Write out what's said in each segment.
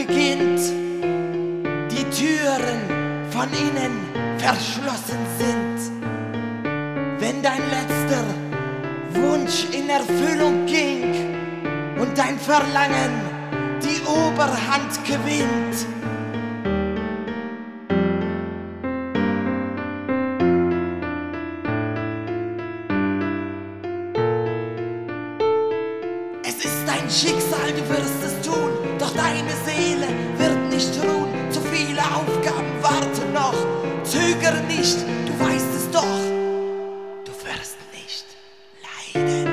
beginnt, die Türen von innen verschlossen sind. Wenn dein letzter Wunsch in Erfüllung ging und dein Verlangen die Oberhand gewinnt. Es ist dein Schicksal, du wirst es tun, doch deine Seele wird nicht ruhen. Zu viele Aufgaben warten noch, zögere nicht, du weißt es doch, du wirst nicht leiden.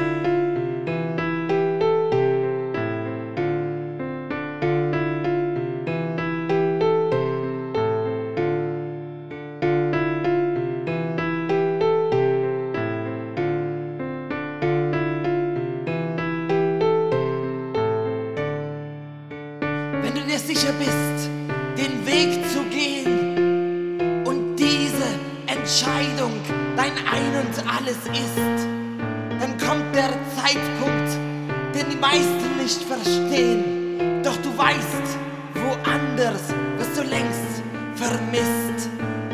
Wenn du dir sicher bist, den Weg zu gehen und diese Entscheidung dein Ein und Alles ist, dann kommt der Zeitpunkt, den die meisten nicht verstehen. Doch du weißt, woanders wirst du längst vermisst.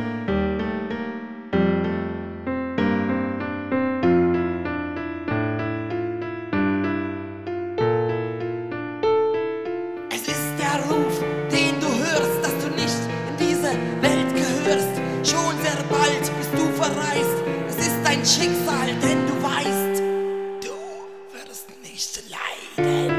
Es ist der Ruf, den du hörst, dass du nicht in diese Welt gehörst. Schon sehr bald bist du verreist. Es ist dein Schicksal, denn du weißt, du wirst nicht leiden.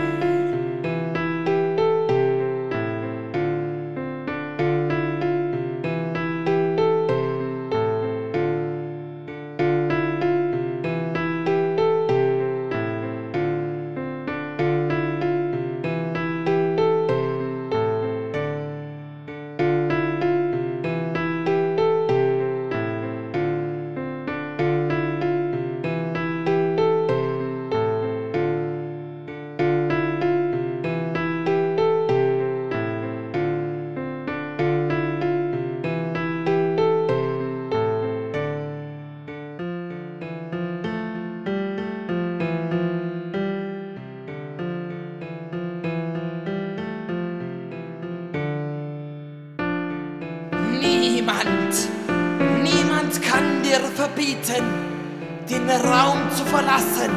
Niemand kann dir verbieten, den Raum zu verlassen.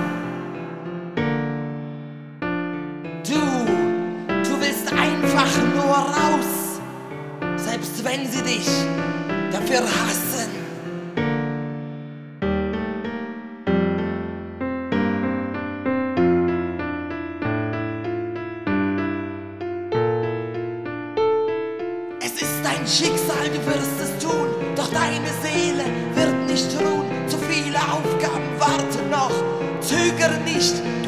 Du willst einfach nur raus, selbst wenn sie dich dafür hassen. Es ist dein Schicksal, du wirst es tun, doch deine Seele wird nicht ruhen. Zu viele Aufgaben warten noch, zögere nicht,